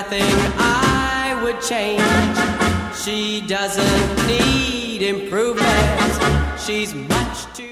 nothing I would change. She doesn't need improvement. She's much too